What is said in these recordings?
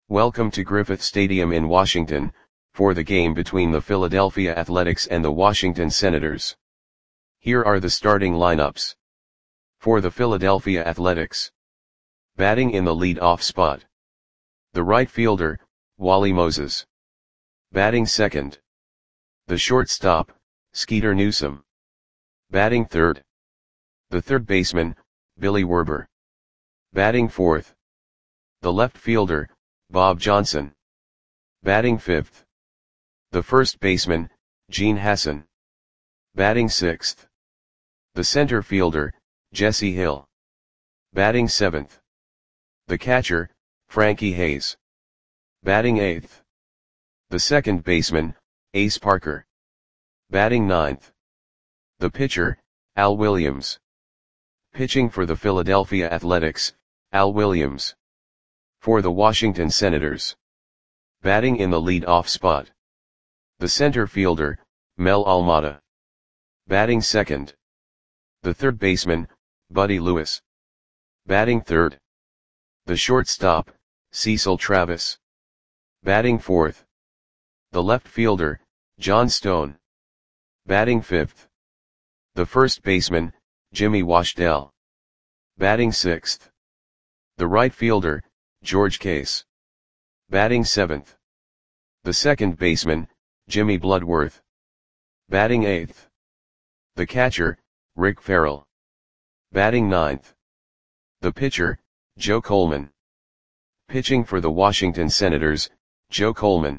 Welcome to Griffith Stadium in Washington, for the game between the Philadelphia Athletics and the Washington Senators. Here are the starting lineups. For the Philadelphia Athletics. Batting in the lead-off spot. The right fielder, Wally Moses. Batting second. The shortstop, Skeeter Newsome. Batting third. The third baseman, Billy Werber. Batting fourth. The left fielder, Bob Johnson. Batting fifth. The first baseman, Gene Hassan. Batting sixth. The center fielder, Jesse Hill. Batting seventh. The catcher, Frankie Hayes. Batting eighth. The second baseman, Ace Parker. Batting ninth. The pitcher, Al Williams. Pitching for the Philadelphia Athletics, Al Williams. For the Washington Senators. Batting in the lead-off spot. The center fielder, Mel Almada. Batting second. The third baseman, Buddy Lewis. Batting third. The shortstop, Cecil Travis. Batting fourth. The left fielder, John Stone. Batting fifth. The first baseman, Jimmy Washdell. Batting sixth. The right fielder, George Case. Batting seventh. The second baseman, Jimmy Bloodworth. Batting eighth. The catcher, Rick Farrell. Batting ninth. The pitcher, Joe Coleman. Pitching for the Washington Senators, Joe Coleman.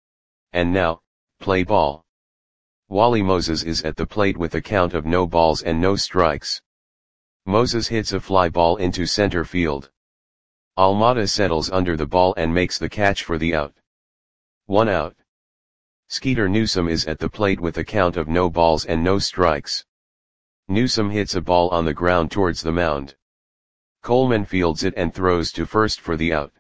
And now, play ball. Wally Moses is at the plate with a count of no balls and no strikes. Moses hits a fly ball into center field. Almada settles under the ball and makes the catch for the out. 1 out. Skeeter Newsome is at the plate with a count of no balls and no strikes. Newsome hits a ball on the ground towards the mound. Coleman fields it and throws to first for the out.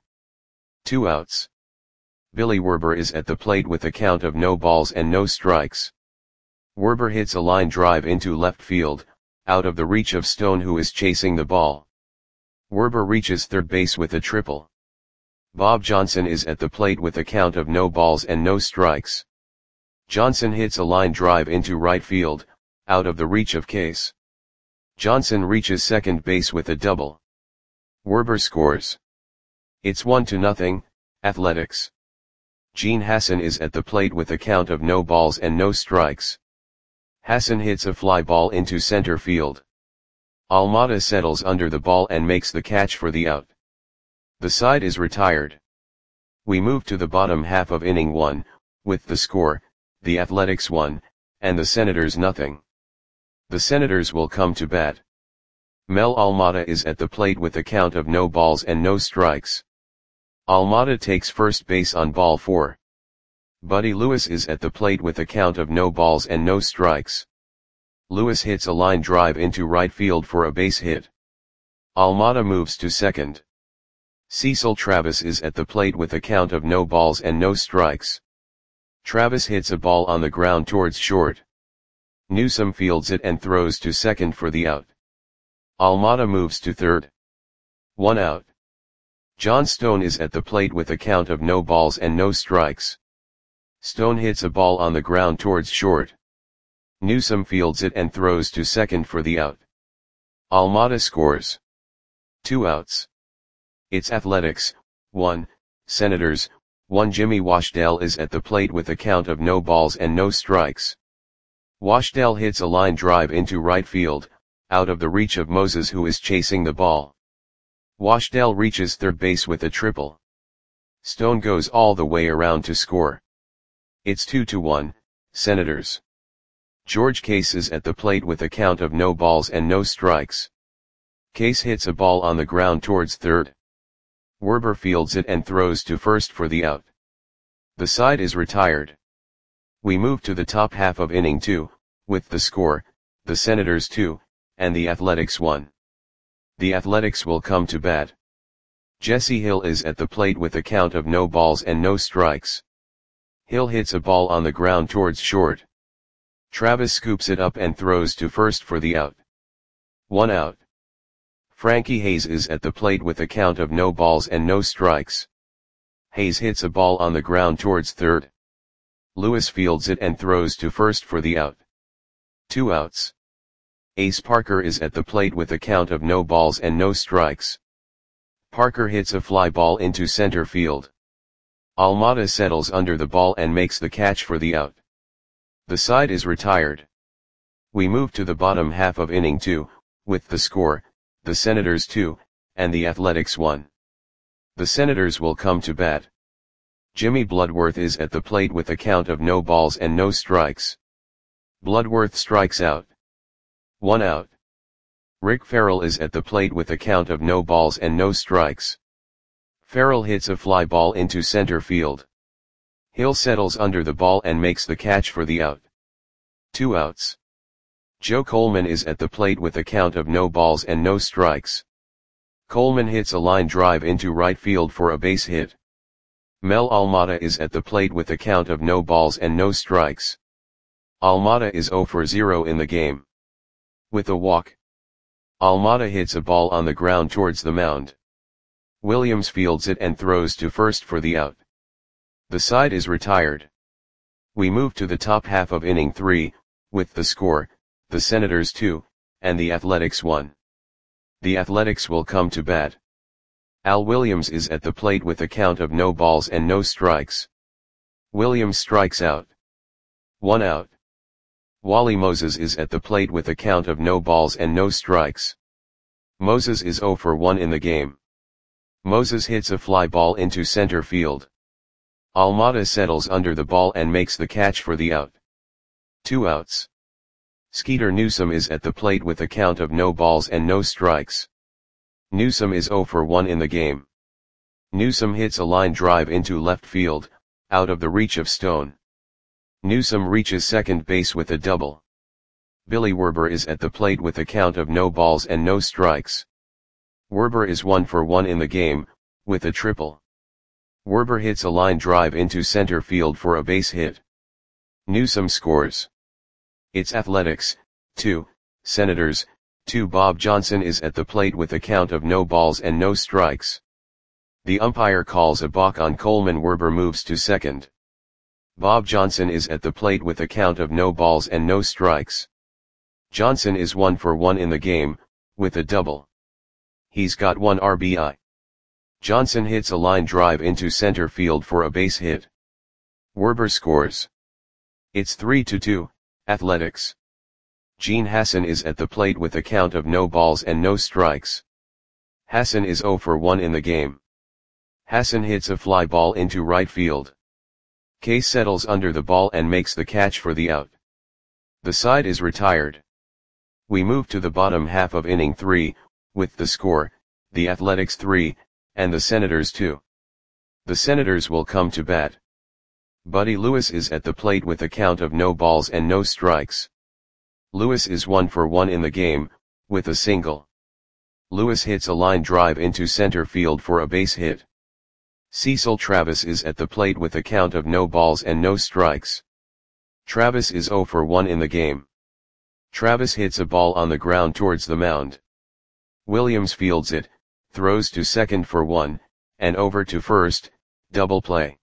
2 outs. Billy Werber is at the plate with a count of no balls and no strikes. Werber hits a line drive into left field, out of the reach of Stone, who is chasing the ball. Werber reaches third base with a triple. Bob Johnson is at the plate with a count of no balls and no strikes. Johnson hits a line drive into right field, out of the reach of Case. Johnson reaches second base with a double. Werber scores. It's 1-0, Athletics. Gene Hassan is at the plate with a count of no balls and no strikes. Hassan hits a fly ball into center field. Almada settles under the ball and makes the catch for the out. The side is retired. We move to the bottom half of inning 1, with the score, the Athletics 1, and the Senators 0. The Senators will come to bat. Mel Almada is at the plate with a count of no balls and no strikes. Almada takes first base on ball 4. Buddy Lewis is at the plate with a count of no balls and no strikes. Lewis hits a line drive into right field for a base hit. Almada moves to second. Cecil Travis is at the plate with a count of no balls and no strikes. Travis hits a ball on the ground towards short. Newsome fields it and throws to second for the out. Almada moves to third. 1 out. John Stone is at the plate with a count of no balls and no strikes. Stone hits a ball on the ground towards short. Newsome fields it and throws to second for the out. Almada scores. 2 outs. It's Athletics, 1, Senators, 1. Jimmy Washdell is at the plate with a count of no balls and no strikes. Washdell hits a line drive into right field, out of the reach of Moses, who is chasing the ball. Washdell reaches third base with a triple. Stone goes all the way around to score. It's 2-1, Senators. George Case is at the plate with a count of no balls and no strikes. Case hits a ball on the ground towards third. Werber fields it and throws to first for the out. The side is retired. We move to the top half of inning 2, with the score, the Senators 2, and the Athletics 1. The Athletics will come to bat. Jesse Hill is at the plate with a count of no balls and no strikes. Hill hits a ball on the ground towards short. Travis scoops it up and throws to first for the out. 1 out. Frankie Hayes is at the plate with a count of no balls and no strikes. Hayes hits a ball on the ground towards third. Lewis fields it and throws to first for the out. 2 outs. Ace Parker is at the plate with a count of no balls and no strikes. Parker hits a fly ball into center field. Almada settles under the ball and makes the catch for the out. The side is retired. We move to the bottom half of inning 2, with the score, the Senators 2, and the Athletics 1. The Senators will come to bat. Jimmy Bloodworth is at the plate with a count of no balls and no strikes. Bloodworth strikes out. 1 out. Rick Farrell is at the plate with a count of no balls and no strikes. Farrell hits a fly ball into center field. Hill settles under the ball and makes the catch for the out. 2 outs. Joe Coleman is at the plate with a count of no balls and no strikes. Coleman hits a line drive into right field for a base hit. Mel Almada is at the plate with a count of no balls and no strikes. Almada is 0 for 0 in the game. With a walk, Almada hits a ball on the ground towards the mound. Williams fields it and throws to first for the out. The side is retired. We move to the top half of inning 3, with the score, the Senators 2, and the Athletics 1. The Athletics will come to bat. Al Williams is at the plate with a count of no balls and no strikes. Williams strikes out. 1 out. Wally Moses is at the plate with a count of no balls and no strikes. Moses is 0 for 1 in the game. Moses hits a fly ball into center field. Almada settles under the ball and makes the catch for the out. 2 outs. Skeeter Newsome is at the plate with a count of no balls and no strikes. Newsome is 0 for 1 in the game. Newsome hits a line drive into left field, out of the reach of Stone. Newsome reaches second base with a double. Billy Werber is at the plate with a count of no balls and no strikes. Werber is 1 for 1 in the game, with a triple. Werber hits a line drive into center field for a base hit. Newsome scores. It's Athletics, 2, Senators, 2. Bob Johnson is at the plate with a count of no balls and no strikes. The umpire calls a balk on Coleman. Werber moves to second. Bob Johnson is at the plate with a count of no balls and no strikes. Johnson is 1 for 1 in the game, with a double. He's got 1 RBI. Johnson hits a line drive into center field for a base hit. Werber scores. It's 3-2, Athletics. Gene Hassan is at the plate with a count of no balls and no strikes. Hassan is 0 for 1 in the game. Hassan hits a fly ball into right field. Case settles under the ball and makes the catch for the out. The side is retired. We move to the bottom half of inning 3, with the score, the Athletics 3, and the Senators 2. The Senators will come to bat. Buddy Lewis is at the plate with a count of no balls and no strikes. Lewis is 1 for 1 in the game, with a single. Lewis hits a line drive into center field for a base hit. Cecil Travis is at the plate with a count of no balls and no strikes. Travis is 0 for 1 in the game. Travis hits a ball on the ground towards the mound. Williams fields it, throws to second for 1, and over to first, double play.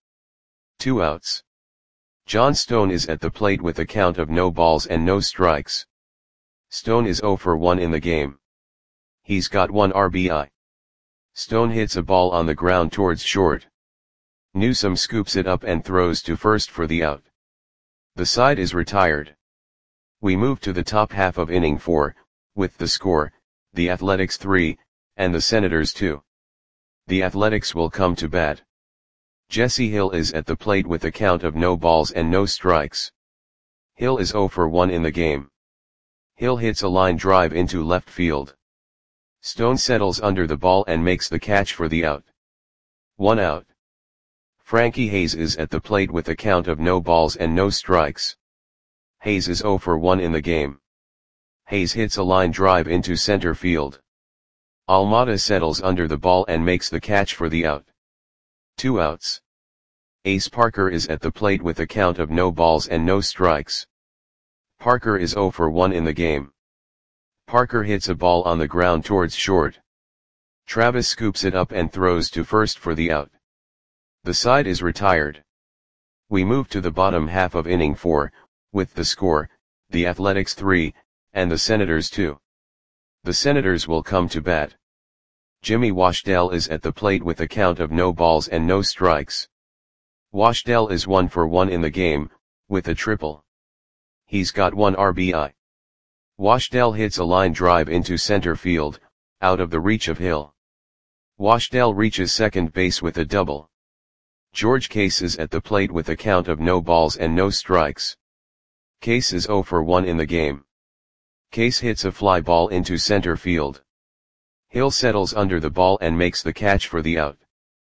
2 outs. John Stone is at the plate with a count of no balls and no strikes. Stone is 0 for 1 in the game. He's got 1 RBI. Stone hits a ball on the ground towards short. Newsome scoops it up and throws to first for the out. The side is retired. We move to the top half of inning 4, with the score, the Athletics 3, and the Senators 2. The Athletics will come to bat. Jesse Hill is at the plate with a count of no balls and no strikes. Hill is 0 for 1 in the game. Hill hits a line drive into left field. Stone settles under the ball and makes the catch for the out. 1 out. Frankie Hayes is at the plate with a count of no balls and no strikes. Hayes is 0 for 1 in the game. Hayes hits a line drive into center field. Almada settles under the ball and makes the catch for the out. 2 outs. Ace Parker is at the plate with a count of no balls and no strikes. Parker is 0 for 1 in the game. Parker hits a ball on the ground towards short. Travis scoops it up and throws to first for the out. The side is retired. We move to the bottom half of inning 4, with the score, the Athletics 3, and the Senators 2. The Senators will come to bat. Jimmy Washdell is at the plate with a count of no balls and no strikes. Washdell is 1 for 1 in the game, with a triple. He's got 1 RBI. Washdell hits a line drive into center field, out of the reach of Hill. Washdell reaches second base with a double. George Case is at the plate with a count of no balls and no strikes. Case is 0 for 1 in the game. Case hits a fly ball into center field. Hill settles under the ball and makes the catch for the out.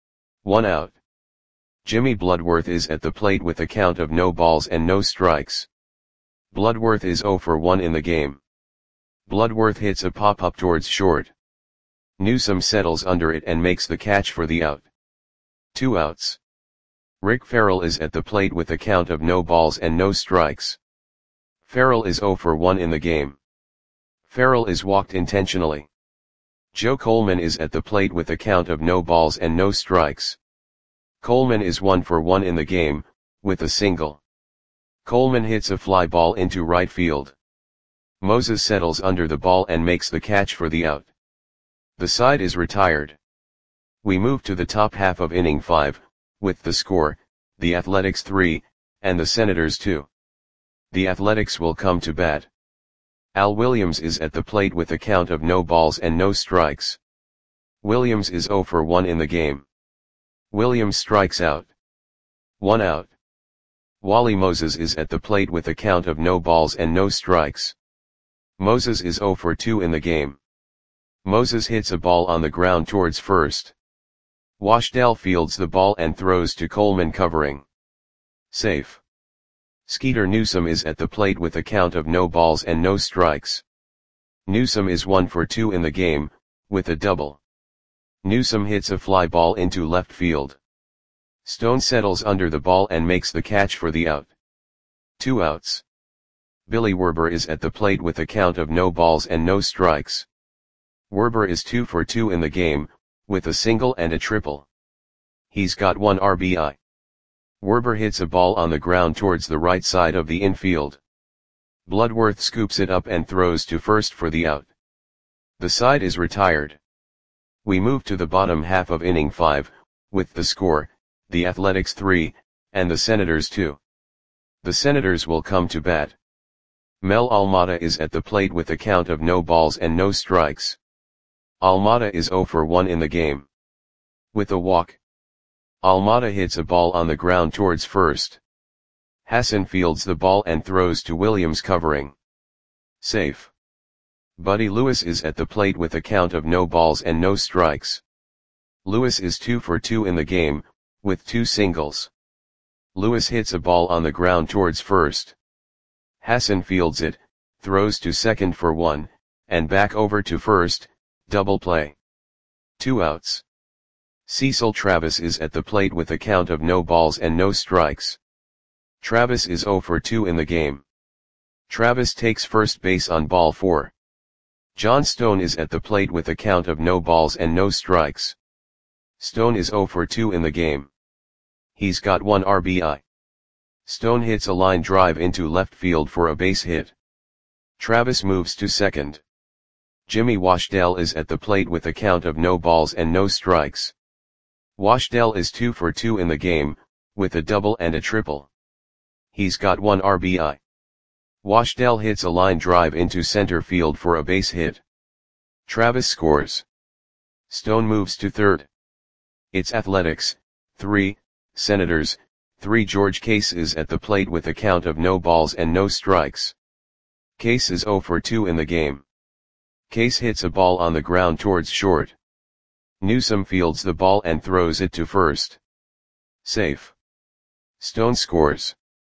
1 out. Jimmy Bloodworth is at the plate with a count of no balls and no strikes. Bloodworth is 0 for 1 in the game. Bloodworth hits a pop-up towards short. Newsome settles under it and makes the catch for the out. 2 outs. Rick Farrell is at the plate with a count of no balls and no strikes. Farrell is 0 for 1 in the game. Farrell is walked intentionally. Joe Coleman is at the plate with a count of no balls and no strikes. Coleman is 1 for 1 in the game, with a single. Coleman hits a fly ball into right field. Moses settles under the ball and makes the catch for the out. The side is retired. We move to the top half of inning 5, with the score, the Athletics 3, and the Senators 2. The Athletics will come to bat. Al Williams is at the plate with a count of no balls and no strikes. Williams is 0 for 1 in the game. Williams strikes out. 1 out. Wally Moses is at the plate with a count of no balls and no strikes. Moses is 0 for 2 in the game. Moses hits a ball on the ground towards first. Washdell fields the ball and throws to Coleman covering. Safe. Skeeter Newsome is at the plate with a count of no balls and no strikes. Newsome is 1 for 2 in the game, with a double. Newsome hits a fly ball into left field. Stone settles under the ball and makes the catch for the out. 2 outs. Billy Werber is at the plate with a count of no balls and no strikes. Werber is 2 for 2 in the game, with a single and a triple. He's got 1 RBI. Werber hits a ball on the ground towards the right side of the infield. Bloodworth scoops it up and throws to first for the out. The side is retired. We move to the bottom half of inning 5, with the score, the Athletics 3, and the Senators 2. The Senators will come to bat. Mel Almada is at the plate with a count of no balls and no strikes. Almada is 0 for 1 in the game. With a walk. Almada hits a ball on the ground towards first. Hassan fields the ball and throws to Williams covering. Safe. Buddy Lewis is at the plate with a count of no balls and no strikes. Lewis is 2 for 2 in the game, with 2 singles. Lewis hits a ball on the ground towards first. Hassan fields it, throws to second for 1, and back over to first, double play. 2 outs. Cecil Travis is at the plate with a count of no balls and no strikes. Travis is 0 for 2 in the game. Travis takes first base on ball 4. John Stone is at the plate with a count of no balls and no strikes. Stone is 0 for 2 in the game. He's got 1 RBI. Stone hits a line drive into left field for a base hit. Travis moves to second. Jimmy Washdell is at the plate with a count of no balls and no strikes. Washdell is 2 for 2 in the game, with a double and a triple. He's got 1 RBI. Washdell hits a line drive into center field for a base hit. Travis scores. Stone moves to third. It's Athletics, 3, Senators, 3. George Case is at the plate with a count of no balls and no strikes. Case is 0 for 2 in the game. Case hits a ball on the ground towards short. Newsome fields the ball and throws it to first. Safe. Stone scores.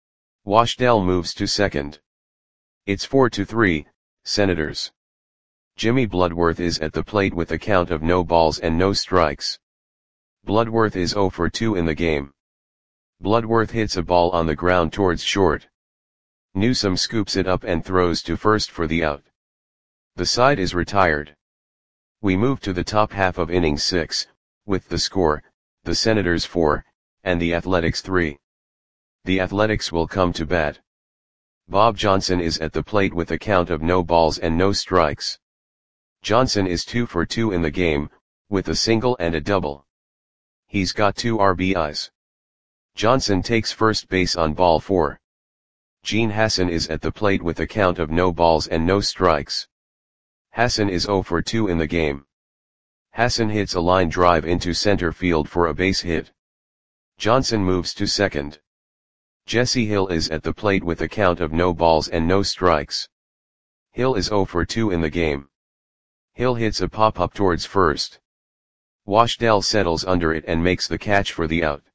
Washdell moves to second. It's 4-3, Senators. Jimmy Bloodworth is at the plate with a count of no balls and no strikes. Bloodworth is 0 for 2 in the game. Bloodworth hits a ball on the ground towards short. Newsome scoops it up and throws to first for the out. The side is retired. We move to the top half of inning 6, with the score, the Senators 4, and the Athletics 3. The Athletics will come to bat. Bob Johnson is at the plate with a count of no balls and no strikes. Johnson is 2 for 2 in the game, with a single and a double. He's got 2 RBIs. Johnson takes first base on ball 4. Gene Hassan is at the plate with a count of no balls and no strikes. Hassan is 0 for 2 in the game. Hassan hits a line drive into center field for a base hit. Johnson moves to second. Jesse Hill is at the plate with a count of no balls and no strikes. Hill is 0 for 2 in the game. Hill hits a pop-up towards first. Washdell settles under it and makes the catch for the out.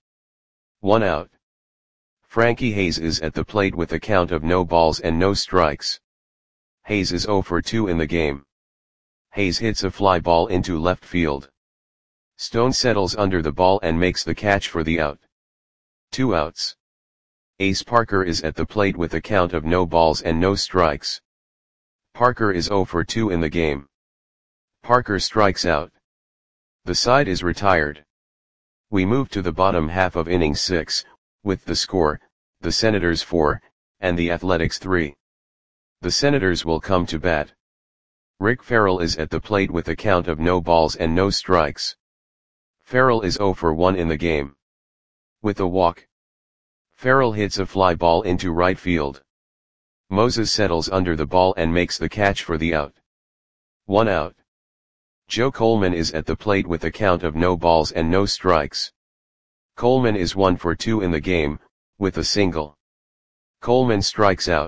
1 out. Frankie Hayes is at the plate with a count of no balls and no strikes. Hayes is 0 for 2 in the game. Hayes hits a fly ball into left field. Stone settles under the ball and makes the catch for the out. 2 outs. Ace Parker is at the plate with a count of no balls and no strikes. Parker is 0 for 2 in the game. Parker strikes out. The side is retired. We move to the bottom half of inning 6, with the score, the Senators 4, and the Athletics 3. The Senators will come to bat. Rick Farrell is at the plate with a count of no balls and no strikes. Farrell is 0 for 1 in the game. With a walk, Farrell hits a fly ball into right field. Moses settles under the ball and makes the catch for the out. 1 out. Joe Coleman is at the plate with a count of no balls and no strikes. Coleman is 1 for 2 in the game, with a single. Coleman strikes out.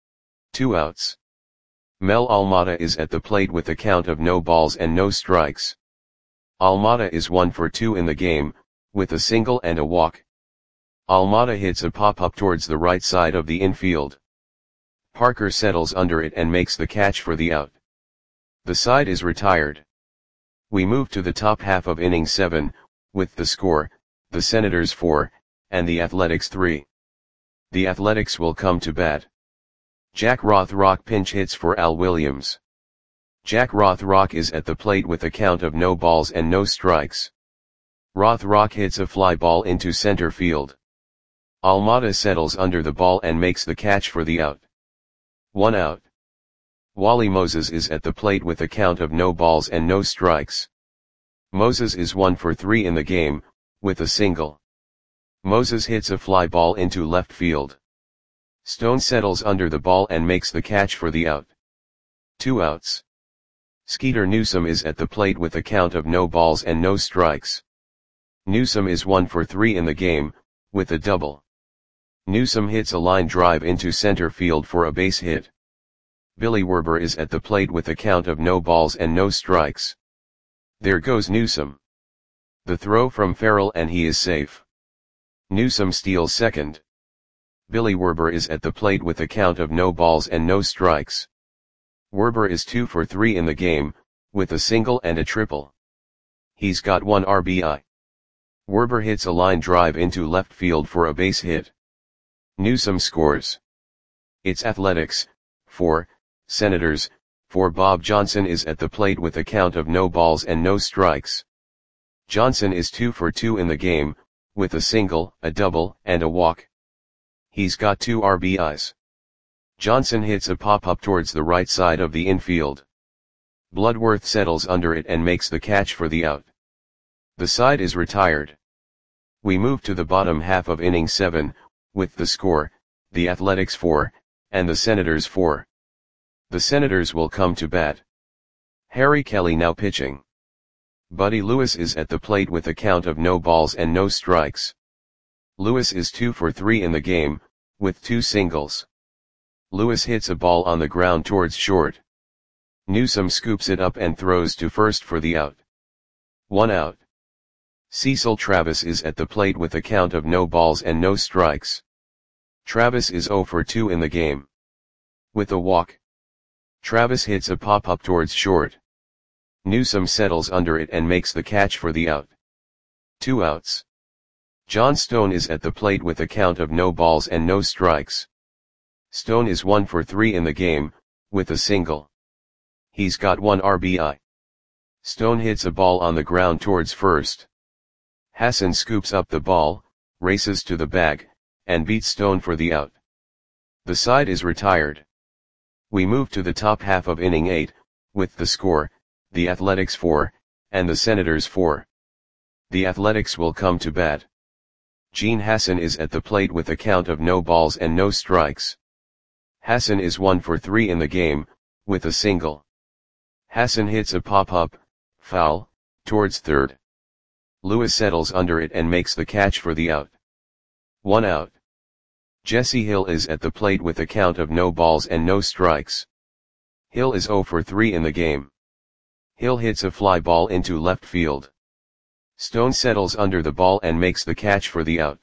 2 outs. Mel Almada is at the plate with a count of no balls and no strikes. Almada is 1 for 2 in the game, with a single and a walk. Almada hits a pop-up towards the right side of the infield. Parker settles under it and makes the catch for the out. The side is retired. We move to the top half of inning 7, with the score, the Senators 4, and the Athletics 3. The Athletics will come to bat. Jack Rothrock pinch hits for Al Williams. Jack Rothrock is at the plate with a count of no balls and no strikes. Rothrock hits a fly ball into center field. Almada settles under the ball and makes the catch for the out. 1 out. Wally Moses is at the plate with a count of no balls and no strikes. Moses is 1 for 3 in the game, with a single. Moses hits a fly ball into left field. Stone settles under the ball and makes the catch for the out. 2 outs. Skeeter Newsome is at the plate with a count of no balls and no strikes. Newsome is 1 for 3 in the game, with a double. Newsome hits a line drive into center field for a base hit. Billy Werber is at the plate with a count of no balls and no strikes. There goes Newsome. The throw from Farrell and he is safe. Newsome steals second. Billy Werber is at the plate with a count of no balls and no strikes. Werber is 2 for 3 in the game, with a single and a triple. He's got 1 RBI. Werber hits a line drive into left field for a base hit. Newsome scores. It's Athletics 4, Senators 4. Bob Johnson is at the plate with a count of no balls and no strikes. Johnson is 2 for 2 in the game, with a single, a double, and a walk. He's got 2 RBIs. Johnson hits a pop-up towards the right side of the infield. Bloodworth settles under it and makes the catch for the out. The side is retired. We move to the bottom half of inning 7, with the score, the Athletics 4, and the Senators 4. The Senators will come to bat. Harry Kelly now pitching. Buddy Lewis is at the plate with a count of no balls and no strikes. Lewis is 2 for 3 in the game, with 2 singles. Lewis hits a ball on the ground towards short. Newsome scoops it up and throws to first for the out. 1 out. Cecil Travis is at the plate with a count of no balls and no strikes. Travis is 0 for 2 in the game. With a walk, Travis hits a pop-up towards short. Newsome settles under it and makes the catch for the out. 2 outs. John Stone is at the plate with a count of no balls and no strikes. Stone is 1 for 3 in the game, with a single. He's got 1 RBI. Stone hits a ball on the ground towards first. Hassan scoops up the ball, races to the bag, and beats Stone for the out. The side is retired. We move to the top half of inning 8, with the score, the Athletics 4, and the Senators 4. The Athletics will come to bat. Gene Hassan is at the plate with a count of no balls and no strikes. Hassan is 1 for 3 in the game, with a single. Hassan hits a pop-up, foul, towards third. Lewis settles under it and makes the catch for the out. 1 out. Jesse Hill is at the plate with a count of no balls and no strikes. Hill is 0 for 3 in the game. Hill hits a fly ball into left field. Stone settles under the ball and makes the catch for the out.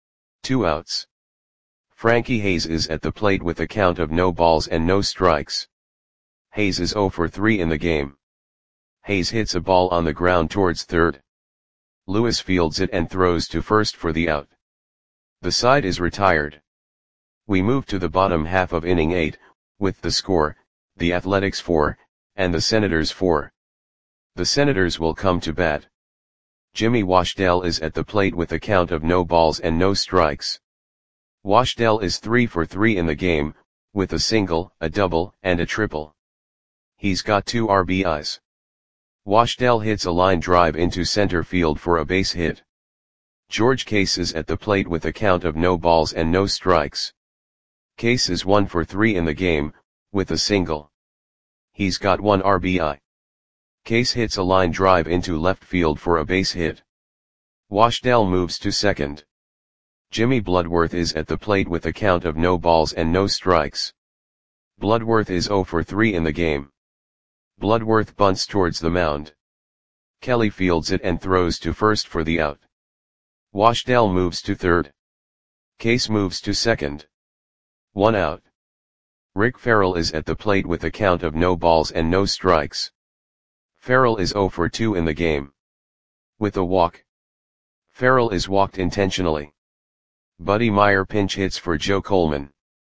2 outs. Frankie Hayes is at the plate with a count of no balls and no strikes. Hayes is 0 for 3 in the game. Hayes hits a ball on the ground towards third. Lewis fields it and throws to first for the out. The side is retired. We move to the bottom half of inning 8, with the score, the Athletics 4, and the Senators 4. The Senators will come to bat. Jimmy Washdell is at the plate with a count of no balls and no strikes. Washdell is 3 for 3 in the game, with a single, a double, and a triple. He's got 2 RBIs. Washdell hits a line drive into center field for a base hit. George Case is at the plate with a count of no balls and no strikes. Case is 1 for 3 in the game, with a single. He's got 1 RBI. Case hits a line drive into left field for a base hit. Washdell moves to second. Jimmy Bloodworth is at the plate with a count of no balls and no strikes. Bloodworth is 0 for 3 in the game. Bloodworth bunts towards the mound. Kelly fields it and throws to first for the out. Washdell moves to third. Case moves to second. 1 out. Rick Farrell is at the plate with a count of no balls and no strikes. Farrell is 0 for 2 in the game. With a walk. Farrell is walked intentionally. Buddy Meyer pinch hits for Joe Coleman.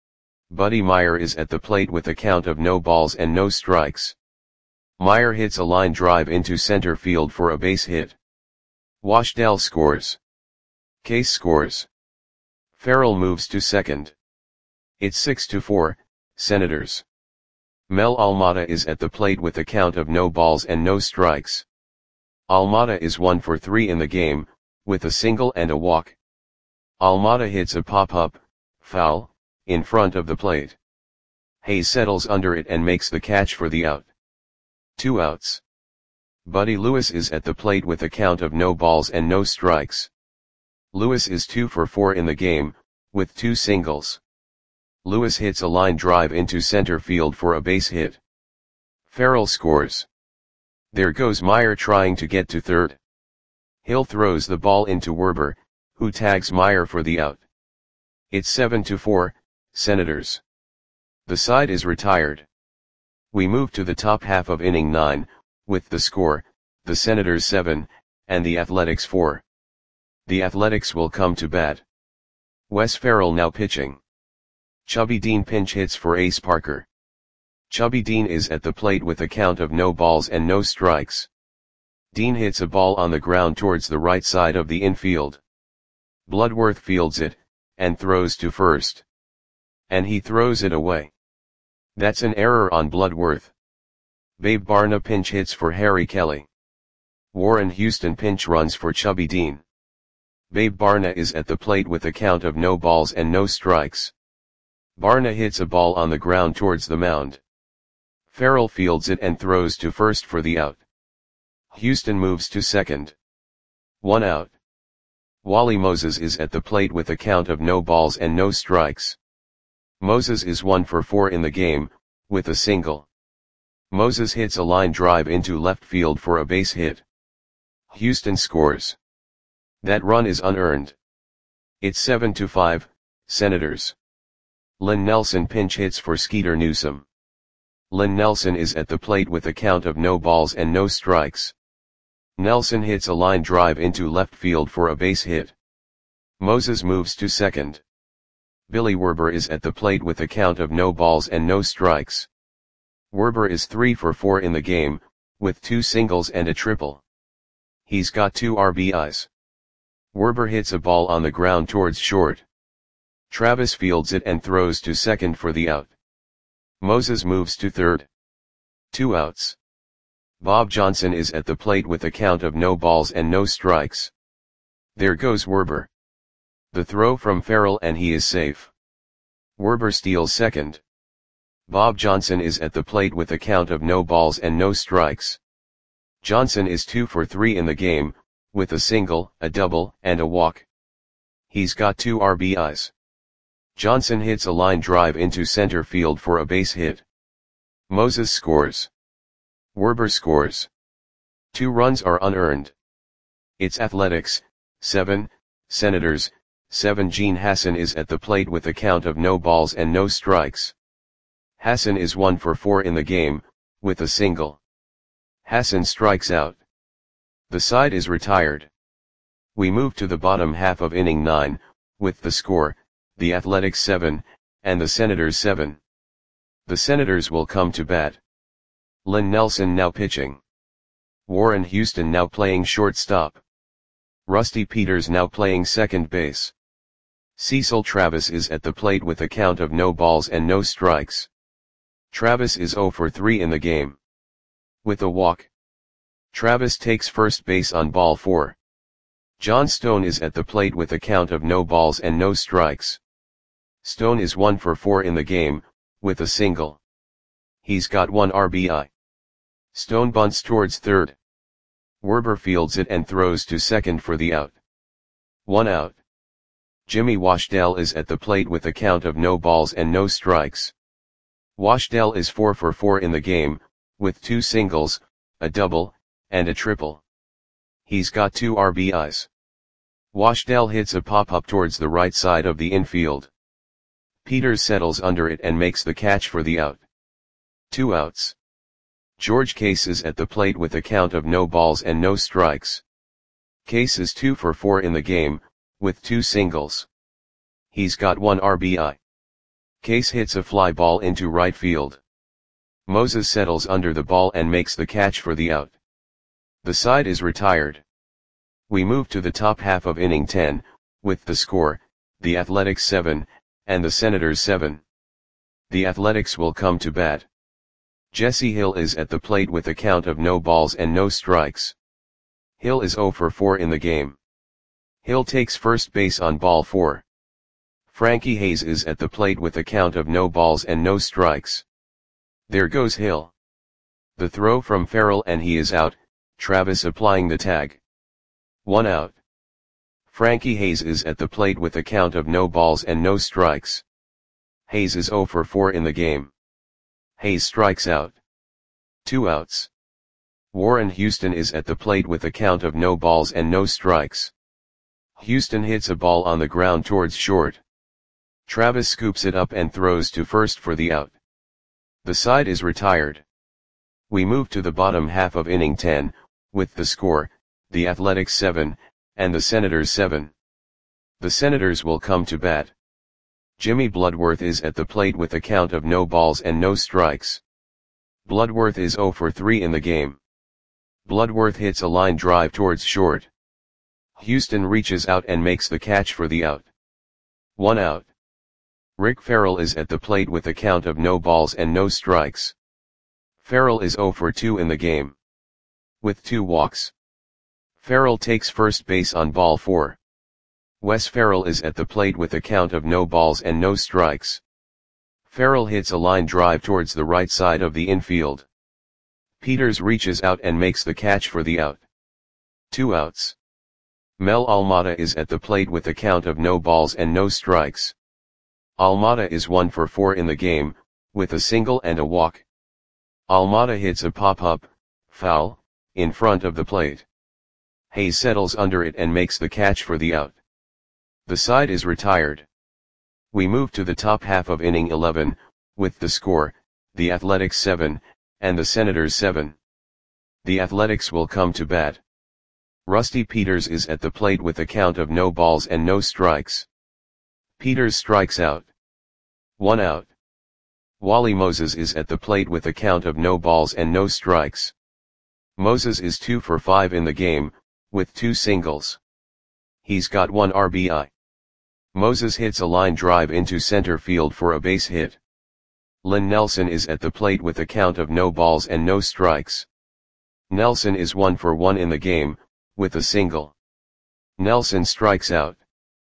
Buddy Meyer is at the plate with a count of no balls and no strikes. Meyer hits a line drive into center field for a base hit. Washdell scores. Case scores. Farrell moves to second. It's 6-4, Senators. Mel Almada is at the plate with a count of no balls and no strikes. Almada is 1 for 3 in the game, with a single and a walk. Almada hits a pop-up, foul, in front of the plate. Hayes settles under it and makes the catch for the out. 2 outs. Buddy Lewis is at the plate with a count of no balls and no strikes. Lewis is 2 for 4 in the game, with 2 singles. Lewis hits a line drive into center field for a base hit. Farrell scores. There goes Meyer trying to get to third. Hill throws the ball into Werber, who tags Meyer for the out. It's 7-4, Senators. The side is retired. We move to the top half of inning 9, with the score, the Senators 7, and the Athletics 4. The Athletics will come to bat. Wes Farrell now pitching. Chubby Dean pinch hits for Ace Parker. Chubby Dean is at the plate with a count of no balls and no strikes. Dean hits a ball on the ground towards the right side of the infield. Bloodworth fields it, and throws to first. And he throws it away. That's an error on Bloodworth. Babe Barna pinch hits for Harry Kelly. Warren Houston pinch runs for Chubby Dean. Babe Barna is at the plate with a count of no balls and no strikes. Barna hits a ball on the ground towards the mound. Farrell fields it and throws to first for the out. Houston moves to second. 1 out. Wally Moses is at the plate with a count of no balls and no strikes. Moses is 1 for 4 in the game, with a single. Moses hits a line drive into left field for a base hit. Houston scores. That run is unearned. It's 7-5, Senators. Lynn Nelson pinch hits for Skeeter Newsome. Lynn Nelson is at the plate with a count of no balls and no strikes. Nelson hits a line drive into left field for a base hit. Moses moves to second. Billy Werber is at the plate with a count of no balls and no strikes. Werber is 3 for 4 in the game, with 2 singles and a triple. He's got 2 RBIs. Werber hits a ball on the ground towards short. Travis fields it and throws to second for the out. Moses moves to third. 2 outs. Bob Johnson is at the plate with a count of no balls and no strikes. There goes Werber. The throw from Farrell and he is safe. Werber steals second. Bob Johnson is at the plate with a count of no balls and no strikes. Johnson is 2 for 3 in the game, with a single, a double, and a walk. He's got 2 RBIs. Johnson hits a line drive into center field for a base hit. Moses scores. Werber scores. 2 runs are unearned. It's Athletics, 7, Senators, 7. Gene Hassan is at the plate with a count of no balls and no strikes. Hassan is 1 for 4 in the game, with a single. Hassan strikes out. The side is retired. We move to the bottom half of inning 9, with the score, the Athletics 7, and the Senators 7. The Senators will come to bat. Len Nelson now pitching. Warren Houston now playing shortstop. Rusty Peters now playing second base. Cecil Travis is at the plate with a count of no balls and no strikes. Travis is 0 for 3 in the game. With a walk. Travis takes first base on ball 4. John Stone is at the plate with a count of no balls and no strikes. Stone is 1 for 4 in the game, with a single. He's got 1 RBI. Stone bunts towards third. Werber fields it and throws to second for the out. 1 out. Jimmy Washdell is at the plate with a count of no balls and no strikes. Washdell is 4 for 4 in the game, with 2 singles, a double, and a triple. He's got 2 RBIs. Washdell hits a pop-up towards the right side of the infield. Peters settles under it and makes the catch for the out. 2 outs. George Case is at the plate with a count of no balls and no strikes. Case is 2 for 4 in the game, with 2 singles. He's got 1 RBI. Case hits a fly ball into right field. Moses settles under the ball and makes the catch for the out. The side is retired. We move to the top half of inning 10, with the score, the Athletics 7, and the Senators 7. The Athletics will come to bat. Jesse Hill is at the plate with a count of no balls and no strikes. Hill is 0 for 4 in the game. Hill takes first base on ball 4. Frankie Hayes is at the plate with a count of no balls and no strikes. There goes Hill. The throw from Farrell and he is out, Travis applying the tag. 1 out. Frankie Hayes is at the plate with a count of no balls and no strikes. Hayes is 0 for 4 in the game. Hayes strikes out. 2 outs. Warren Houston is at the plate with a count of no balls and no strikes. Houston hits a ball on the ground towards short. Travis scoops it up and throws to first for the out. The side is retired. We move to the bottom half of inning 10, with the score, the Athletics 7, and the Senators 7. The Senators will come to bat. Jimmy Bloodworth is at the plate with a count of no balls and no strikes. Bloodworth is 0 for 3 in the game. Bloodworth hits a line drive towards short. Houston reaches out and makes the catch for the out. 1 out. Rick Farrell is at the plate with a count of no balls and no strikes. Farrell is 0 for 2 in the game. With 2 walks. Farrell takes first base on ball 4. Wes Farrell is at the plate with a count of no balls and no strikes. Farrell hits a line drive towards the right side of the infield. Peters reaches out and makes the catch for the out. 2 outs. Mel Almada is at the plate with a count of no balls and no strikes. Almada is 1 for 4 in the game, with a single and a walk. Almada hits a pop-up, foul, in front of the plate. Hayes settles under it and makes the catch for the out. The side is retired. We move to the top half of inning 11, with the score, the Athletics 7, and the Senators 7. The Athletics will come to bat. Rusty Peters is at the plate with a count of no balls and no strikes. Peters strikes out. 1 out. Wally Moses is at the plate with a count of no balls and no strikes. Moses is 2 for 5 in the game, with 2 singles. He's got 1 RBI. Moses hits a line drive into center field for a base hit. Lynn Nelson is at the plate with a count of no balls and no strikes. Nelson is 1 for 1 in the game, with a single. Nelson strikes out.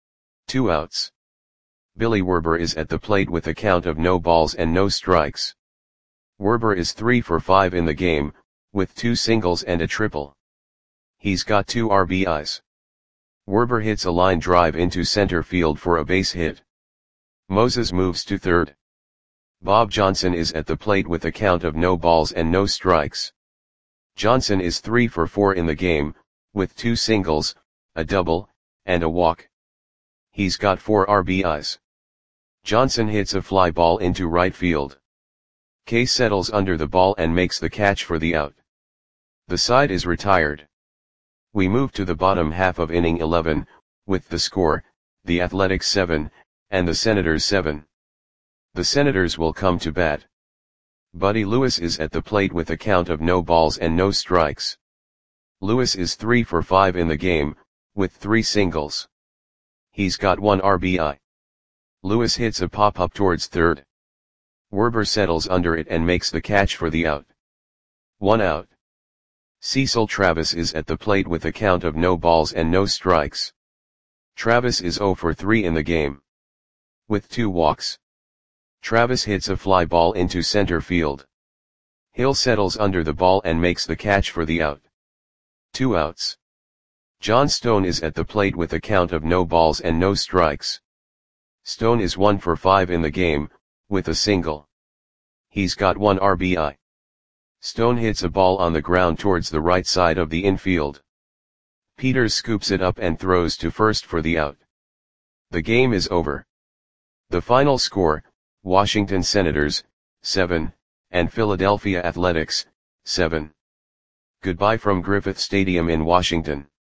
2 outs. Billy Werber is at the plate with a count of no balls and no strikes. Werber is 3 for 5 in the game, with 2 singles and a triple. He's got 2 RBIs. Werber hits a line drive into center field for a base hit. Moses moves to third. Bob Johnson is at the plate with a count of no balls and no strikes. Johnson is 3 for 4 in the game, with 2 singles, a double, and a walk. He's got 4 RBIs. Johnson hits a fly ball into right field. Case settles under the ball and makes the catch for the out. The side is retired. We move to the bottom half of inning 11, with the score, the Athletics 7, and the Senators 7. The Senators will come to bat. Buddy Lewis is at the plate with a count of no balls and no strikes. Lewis is 3 for 5 in the game, with 3 singles. He's got 1 RBI. Lewis hits a pop-up towards third. Werber settles under it and makes the catch for the out. 1 out. Cecil Travis is at the plate with a count of no balls and no strikes. Travis is 0 for 3 in the game, with 2 walks. Travis hits a fly ball into center field. Hill settles under the ball and makes the catch for the out. 2 outs. John Stone is at the plate with a count of no balls and no strikes. Stone is 1 for 5 in the game, with a single. He's got 1 RBI. Stone hits a ball on the ground towards the right side of the infield. Peters scoops it up and throws to first for the out. The game is over. The final score, Washington Senators, 7, and Philadelphia Athletics, 7. Goodbye from Griffith Stadium in Washington.